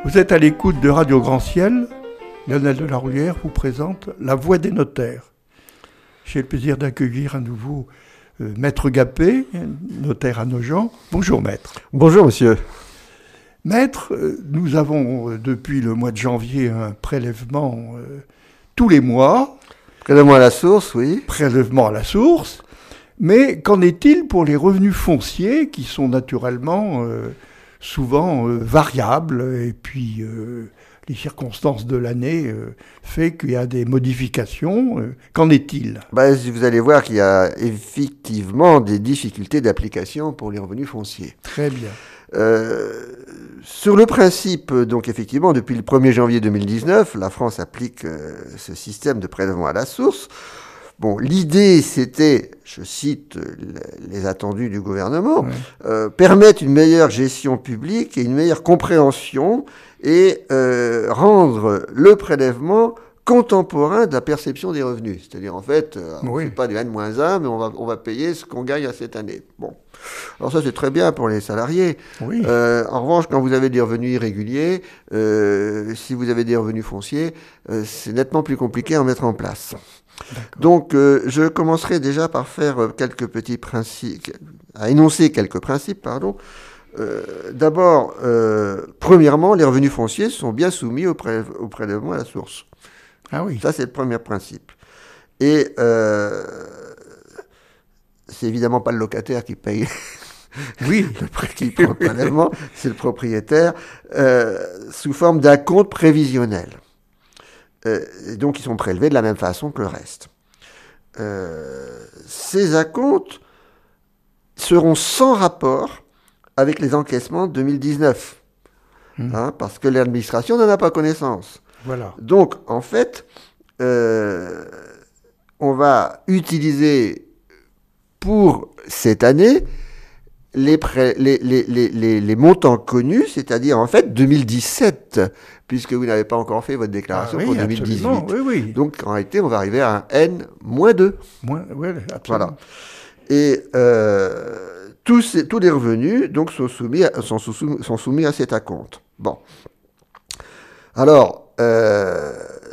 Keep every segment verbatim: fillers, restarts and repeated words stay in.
Vous êtes à l'écoute de Radio Grand Ciel. Lionel de la Roulière vous présente La Voix des notaires. J'ai le plaisir d'accueillir à nouveau euh, Maître Gapé, notaire à Nogent. Bonjour Maître. Bonjour Monsieur. Maître, euh, nous avons euh, depuis le mois de janvier un prélèvement euh, tous les mois. Prélèvement à la source, oui. Prélèvement à la source. Mais qu'en est-il pour les revenus fonciers qui sont naturellement euh, souvent euh, variables et puis euh, les circonstances de l'année euh, fait qu'il y a des modifications. Euh, qu'en est-il ? Ben, vous allez voir qu'il y a effectivement des difficultés d'application pour les revenus fonciers. Très bien. Euh, sur le principe, donc effectivement, depuis le premier janvier deux mille dix-neuf, la France applique euh, ce système de prélèvement à la source. Bon, l'idée, c'était, je cite euh, les attendus du gouvernement, ouais. euh, permettre une meilleure gestion publique et une meilleure compréhension et euh, rendre le prélèvement contemporain de la perception des revenus. C'est-à-dire, en fait, euh, oui. on ne fait pas du N moins un, mais on va, on va payer ce qu'on gagne à cette année. Bon. Alors ça, c'est très bien pour les salariés. Oui. Euh, en revanche, quand vous avez des revenus irréguliers, euh, si vous avez des revenus fonciers, euh, c'est nettement plus compliqué à en mettre en place. D'accord. Donc, euh, je commencerai déjà par faire quelques petits principes, à énoncer quelques principes, pardon. Euh, d'abord, euh, premièrement, les revenus fonciers sont bien soumis au, prélève, au prélèvement à la source. Ah oui. Ça, c'est le premier principe. Et euh, c'est évidemment pas le locataire qui paye oui. le prêt qui prend le prélèvement, c'est le propriétaire, euh, sous forme d'un compte prévisionnel. Euh, et donc, ils sont prélevés de la même façon que le reste. Euh, ces acomptes seront sans rapport avec les encaissements de deux mille dix-neuf, mmh. hein, parce que l'administration n'en a pas connaissance. Voilà. Donc, en fait, euh, on va utiliser pour cette année les, pré- les, les, les, les, les montants connus, c'est-à-dire en fait deux mille dix-sept, puisque vous n'avez pas encore fait votre déclaration ah, oui, pour deux mille dix-huit. Oui, oui. Donc, en réalité, on va arriver à un N moins deux. Moins, oui, absolument. Voilà. Et euh, tous, ces, tous les revenus donc, sont, soumis à, sont, sous, sont soumis à cet acompte. Bon. Alors, euh,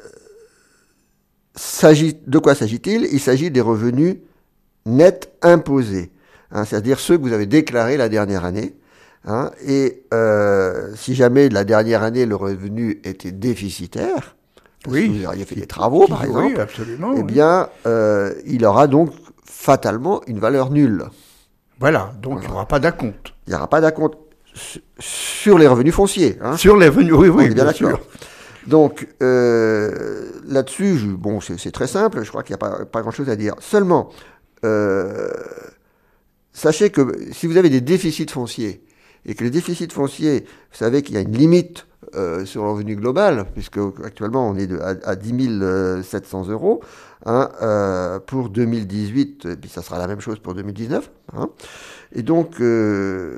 s'agit, de quoi s'agit-il ? Il s'agit des revenus nets imposés, hein, c'est-à-dire ceux que vous avez déclarés la dernière année. Hein, et euh, si jamais la dernière année, le revenu était déficitaire, parce oui, que vous auriez fait des travaux, par exemple, oui, absolument, eh oui. bien, euh, il aura donc fatalement une valeur nulle. Voilà, donc voilà. il n'y aura pas d'acompte. Il n'y aura pas d'acompte sur les revenus fonciers. Hein. Sur les revenus, oui, oui, bien, bien sûr. sûr. Donc, euh, là-dessus, je, bon, c'est, c'est très simple, je crois qu'il n'y a pas, pas grand-chose à dire. Seulement, euh, sachez que si vous avez des déficits fonciers, et que les déficits fonciers, vous savez qu'il y a une limite euh, sur le revenu global, puisque actuellement on est de, à, à dix mille sept cents euros, hein, euh, pour deux mille dix-huit, et puis ça sera la même chose pour deux mille dix-neuf. Hein, et donc, euh,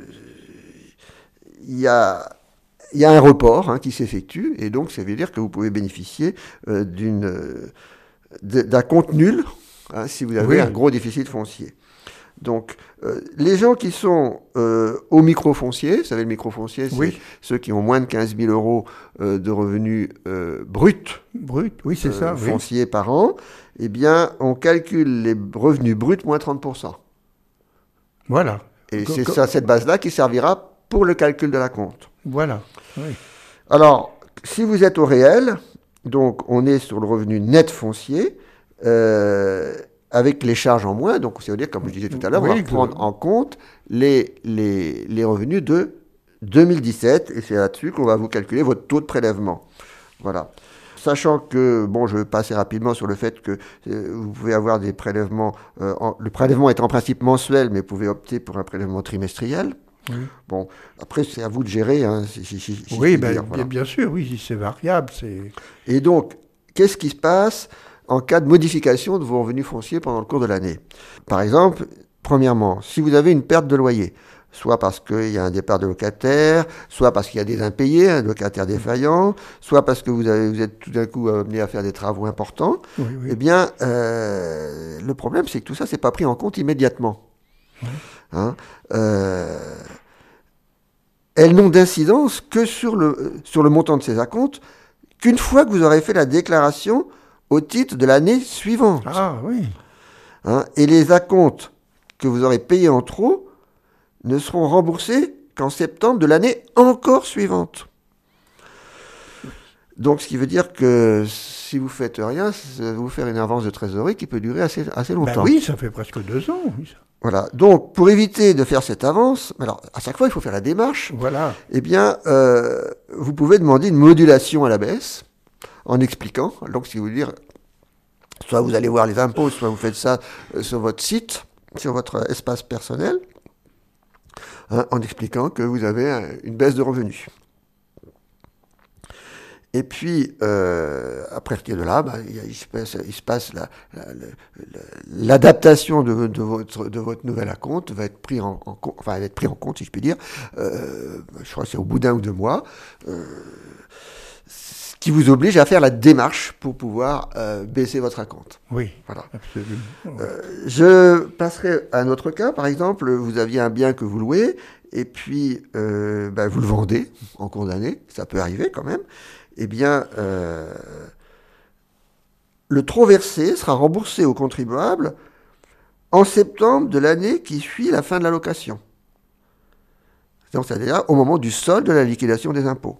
il y a... Il y a un report hein, qui s'effectue, et donc ça veut dire que vous pouvez bénéficier euh, d'une, euh, d'un compte nul hein, si vous avez oui. un gros déficit foncier. Donc, euh, les gens qui sont euh, au microfoncier, vous savez, le microfoncier, c'est oui. ceux qui ont moins de quinze mille euros euh, de revenus euh, bruts, Brut, oui, c'est ça, fonciers oui. par an, eh bien, on calcule les revenus bruts moins trente pour cent. Voilà. Et co- c'est co- ça, cette base-là qui servira pour le calcul de la compte. Voilà, oui. Alors, si vous êtes au réel, donc on est sur le revenu net foncier, euh, avec les charges en moins, donc ça veut dire, comme je disais tout à l'heure, oui, on va prendre que... en compte les, les, les revenus de deux mille dix-sept, et c'est là-dessus qu'on va vous calculer votre taux de prélèvement. Voilà. Sachant que, bon, je vais passer rapidement sur le fait que euh, vous pouvez avoir des prélèvements, euh, en, le prélèvement est en principe mensuel, mais vous pouvez opter pour un prélèvement trimestriel. Oui. Bon, après, c'est à vous de gérer. Hein, si, si, si, oui, si ben, dire, voilà. bien sûr, oui, c'est variable. C'est... Et donc, qu'est-ce qui se passe en cas de modification de vos revenus fonciers pendant le cours de l'année ? Par exemple, premièrement, si vous avez une perte de loyer, soit parce qu'il y a un départ de locataire, soit parce qu'il y a des impayés, un locataire défaillant, soit parce que vous, avez, vous êtes tout d'un coup amené à faire des travaux importants, oui, oui. eh bien, euh, le problème, c'est que tout ça, c'est pas pris en compte immédiatement. Oui. Hein, euh, elles n'ont d'incidence que sur le, sur le montant de ces acomptes, qu'une fois que vous aurez fait la déclaration au titre de l'année suivante. Ah oui. Hein, et les acomptes que vous aurez payés en trop ne seront remboursés qu'en septembre de l'année encore suivante. Donc, ce qui veut dire que si vous faites rien, ça va vous faire une avance de trésorerie qui peut durer assez, assez longtemps. Ben oui, ça fait presque deux ans. Oui, ça. Voilà. Donc, pour éviter de faire cette avance, alors à chaque fois, il faut faire la démarche. Voilà. Eh bien, euh, vous pouvez demander une modulation à la baisse en expliquant. Donc, ce qui veut dire, soit vous allez voir les impôts, soit vous faites ça euh, sur votre site, sur votre espace personnel, hein, en expliquant que vous avez un, une baisse de revenus. Et puis, euh, à partir de là, bah, il, il, se passe, il se passe la, la, la, l'adaptation de, de, votre, de votre nouvel acompte va être pris en, en, enfin, va être pris en compte, si je puis dire. Euh, je crois que c'est au bout d'un ou deux mois, euh, ce qui vous oblige à faire la démarche pour pouvoir euh, baisser votre acompte. Oui, voilà. Absolument. Euh, je passerai à un autre cas. Par exemple, vous aviez un bien que vous louez, et puis euh, bah, vous le vendez en cours d'année. Ça peut arriver quand même. Eh bien, euh, le trop versé sera remboursé au contribuable en septembre de l'année qui suit la fin de la location. Donc, c'est-à-dire au moment du solde de la liquidation des impôts.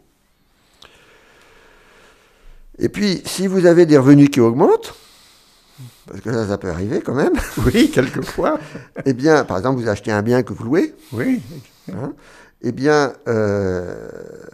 Et puis, si vous avez des revenus qui augmentent, parce que ça, ça peut arriver quand même. Oui, quelquefois. Eh bien, par exemple, vous achetez un bien que vous louez. Oui. Hein, eh bien... Euh,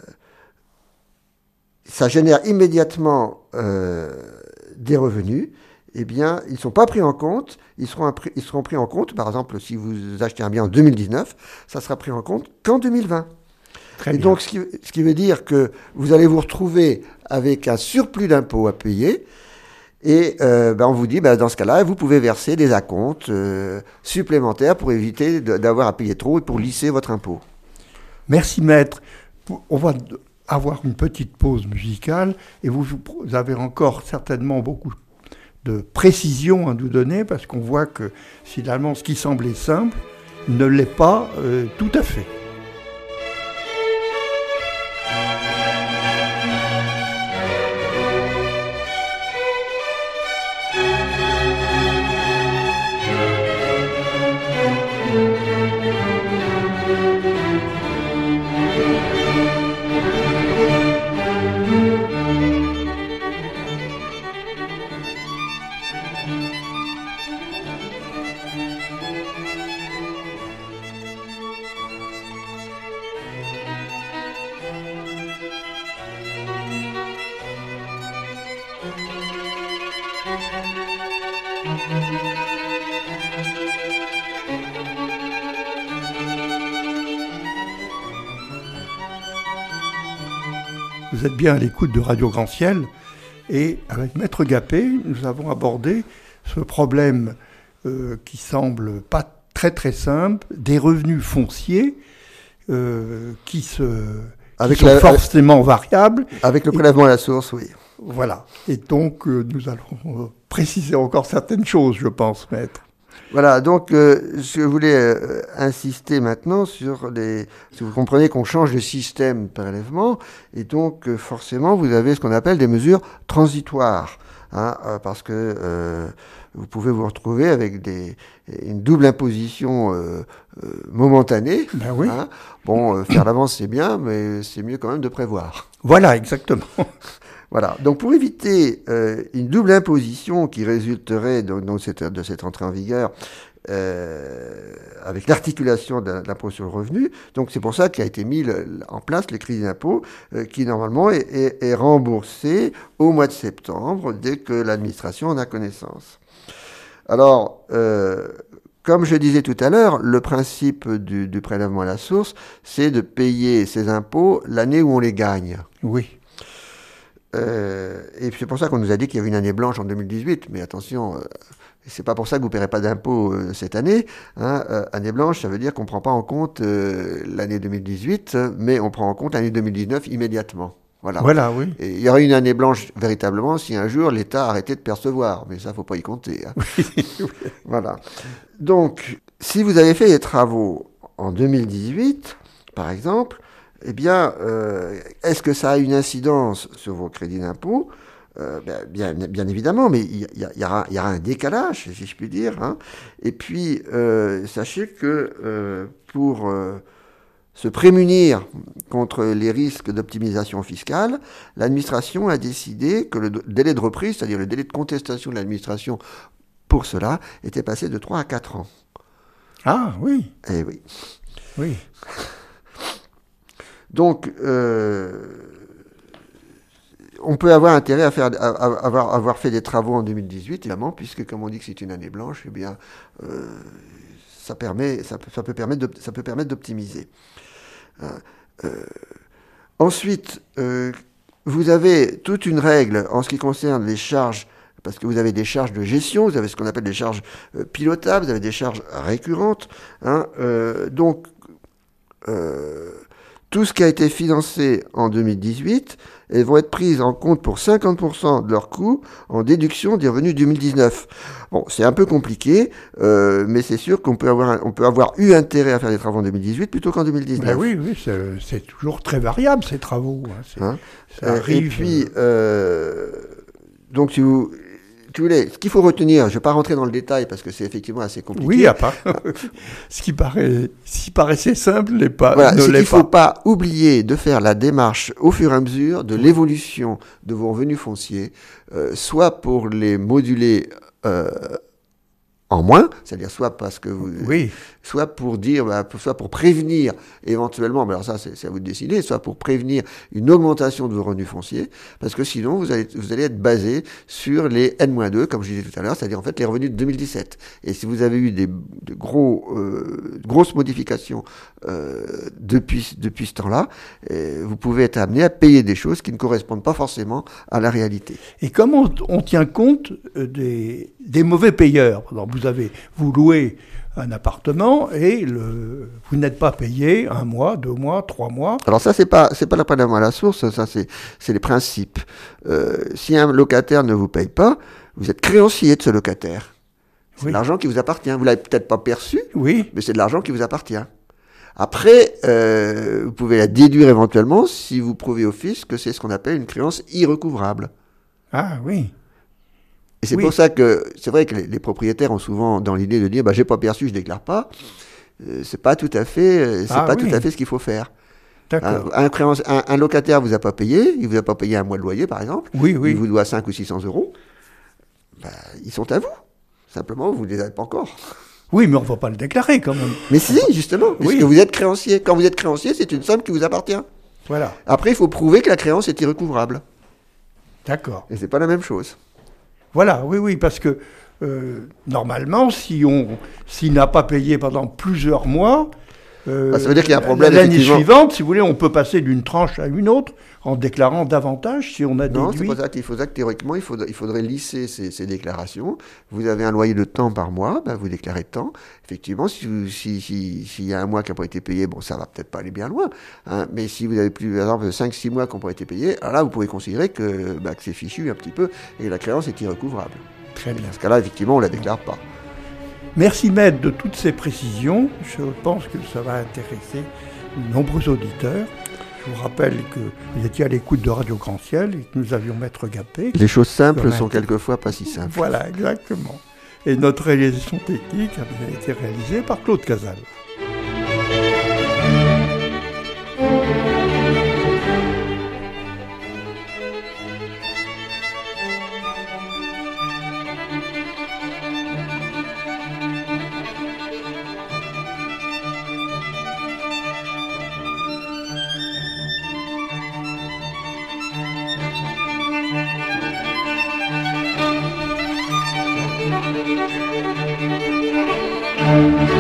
ça génère immédiatement euh, des revenus, eh bien, ils ne sont pas pris en compte, ils seront, ils seront pris en compte, par exemple, si vous achetez un bien en deux mille dix-neuf, ça sera pris en compte qu'en deux mille vingt. Très et bien. Donc, ce qui, ce qui veut dire que vous allez vous retrouver avec un surplus d'impôts à payer, et euh, ben on vous dit, ben, dans ce cas-là, vous pouvez verser des acomptes euh, supplémentaires pour éviter de, d'avoir à payer trop et pour lisser votre impôt. Merci, maître. On va avoir une petite pause musicale et vous, vous avez encore certainement beaucoup de précisions à nous donner parce qu'on voit que finalement ce qui semblait simple ne l'est pas euh, tout à fait. Vous êtes bien à l'écoute de Radio Grand Ciel et avec Maître Gappé, nous avons abordé ce problème euh, qui semble pas très très simple, des revenus fonciers euh, qui, se, qui avec sont la, forcément variables. Avec le prélèvement à la source, oui. Voilà. Et donc, euh, nous allons euh, préciser encore certaines choses, je pense, Maître. Voilà, donc euh, je voulais euh, insister maintenant sur les... Si vous comprenez qu'on change de système de prélèvement, et donc euh, forcément vous avez ce qu'on appelle des mesures transitoires, hein, euh, parce que euh, vous pouvez vous retrouver avec des, une double imposition euh, euh, momentanée. Ben oui. Hein. Bon, euh, faire l'avance c'est bien, mais c'est mieux quand même de prévoir. Voilà, exactement. Voilà. Donc, pour éviter euh, une double imposition qui résulterait donc, donc cette, de cette entrée en vigueur euh, avec l'articulation de l'impôt sur le revenu, donc c'est pour ça qu'a été mis le, en place le crédit d'impôt euh, qui normalement est, est, est remboursé au mois de septembre dès que l'administration en a connaissance. Alors, euh, comme je disais tout à l'heure, le principe du, du prélèvement à la source, c'est de payer ses impôts l'année où on les gagne. Oui. Euh, et c'est pour ça qu'on nous a dit qu'il y avait une année blanche en deux mille dix-huit, mais attention, euh, c'est pas pour ça que vous ne paierez pas d'impôts euh, cette année. Hein. Euh, année blanche, ça veut dire qu'on ne prend pas en compte euh, l'année deux mille dix-huit, mais on prend en compte l'année deux mille dix-neuf immédiatement. Voilà. Voilà, oui. Et il y aurait une année blanche véritablement si un jour l'État arrêtait de percevoir, mais ça, il ne faut pas y compter. Hein. Voilà. Donc, si vous avez fait des travaux en deux mille dix-huit, par exemple, eh bien, euh, est-ce que ça a une incidence sur vos crédits d'impôt ? Euh, ben, bien, bien évidemment, mais il y, y, y, aura, y aura un décalage, si je puis dire. Hein. Et puis, euh, sachez que euh, pour euh, se prémunir contre les risques d'optimisation fiscale, l'administration a décidé que le délai de reprise, c'est-à-dire le délai de contestation de l'administration pour cela, était passé de trois à quatre ans. Ah oui. Eh oui. Oui. Donc, euh, on peut avoir intérêt à, faire, à, à avoir, avoir fait des travaux en deux mille dix-huit, évidemment, puisque comme on dit que c'est une année blanche, eh bien, euh, ça, permet, ça, ça, peut permettre de, ça peut permettre d'optimiser. Euh, ensuite, euh, vous avez toute une règle en ce qui concerne les charges, parce que vous avez des charges de gestion, vous avez ce qu'on appelle des charges euh, pilotables, vous avez des charges récurrentes. Hein, euh, donc, euh, tout ce qui a été financé en deux mille dix-huit, elles vont être prises en compte pour cinquante pour cent de leurs coûts en déduction des revenus deux mille dix-neuf. Bon, c'est un peu compliqué, euh, mais c'est sûr qu'on peut avoir, on peut avoir eu intérêt à faire des travaux en deux mille dix-huit plutôt qu'en deux mille dix-neuf. Ben oui, oui, c'est, c'est toujours très variable ces travaux. Hein. C'est, hein ça arrive. Et puis, euh, donc si vous... Si vous voulez, ce qu'il faut retenir, je ne vais pas rentrer dans le détail parce que c'est effectivement assez compliqué. Oui, à part. ce, qui paraît, ce qui paraissait simple n'est pas, voilà, ne c'est l'est qu'il ne faut pas oublier de faire la démarche au fur et à mesure de l'évolution de vos revenus fonciers, euh, soit pour les moduler euh, en moins, c'est-à-dire soit parce que vous, oui. soit pour dire, bah, soit pour prévenir éventuellement, mais alors ça c'est, c'est à vous de décider, soit pour prévenir une augmentation de vos revenus fonciers, parce que sinon vous allez, vous allez être basé sur les N moins deux, comme je disais tout à l'heure, c'est-à-dire en fait les revenus de deux mille dix-sept. Et si vous avez eu des, de gros, euh, grosses modifications euh, depuis, depuis ce temps-là, euh, vous pouvez être amené à payer des choses qui ne correspondent pas forcément à la réalité. Et comment on, on tient compte des, des mauvais payeurs ? Alors, vous avez, vous louez un appartement et le, vous n'êtes pas payé un mois, deux mois, trois mois. Alors ça, c'est pas, c'est pas le prélèvement à la source, ça c'est, c'est les principes. Euh, si un locataire ne vous paye pas, vous êtes créancier de ce locataire. C'est oui. de l'argent qui vous appartient. Vous l'avez peut-être pas perçu, oui. mais c'est de l'argent qui vous appartient. Après, euh, vous pouvez la déduire éventuellement si vous prouvez au fisc que c'est ce qu'on appelle une créance irrecouvrable. Ah oui. Et c'est oui. pour ça que c'est vrai que les, les propriétaires ont souvent dans l'idée de dire bah j'ai pas perçu, je déclare pas. Euh, c'est pas tout à fait, euh, c'est ah, pas oui. tout à fait ce qu'il faut faire. D'accord. Un, un, créance, un, un locataire vous a pas payé, il vous a pas payé un mois de loyer par exemple. Oui, oui. Il vous doit cinq ou six cents euros. Bah, ils sont à vous. Simplement, vous les avez pas encore. Oui, mais on ne va pas le déclarer quand même. Mais si, justement, puisque oui. vous êtes créancier. Quand vous êtes créancier, c'est une somme qui vous appartient. Voilà. Après, il faut prouver que la créance est irrecouvrable. D'accord. Et c'est pas la même chose. Voilà, oui, oui, parce que euh, normalement, si on, s'il n'a pas payé pendant plusieurs mois, euh, ah, ça veut dire qu'il y a un problème. L'année suivante, si vous voulez, on peut passer d'une tranche à une autre en déclarant davantage si on a déduit. Non, c'est pas ça qu'il faut ça que théoriquement, il faudrait, il faudrait lisser ces, ces déclarations. Vous avez un loyer de temps par mois, ben vous déclarez tant. Effectivement, si vous, si, si, s'il y a un mois qui n'a pas été payé, bon, ça va peut-être pas aller bien loin. Hein, mais si vous avez plus, par exemple, cinq six mois qui n'ont pas été payés, alors là, vous pouvez considérer que, ben, que c'est fichu un petit peu et que la créance est irrecouvrable. Très bien. Dans ce cas-là, effectivement, on ne la déclare pas. Merci Maître de toutes ces précisions. Je pense que ça va intéresser de nombreux auditeurs. Je vous rappelle que vous étiez à l'écoute de Radio Grand Ciel et que nous avions Maître Gapé. Les choses simples sont quelquefois pas si simples. Voilà, exactement. Et notre réalisation technique a été réalisée par Claude Casal. Thank you.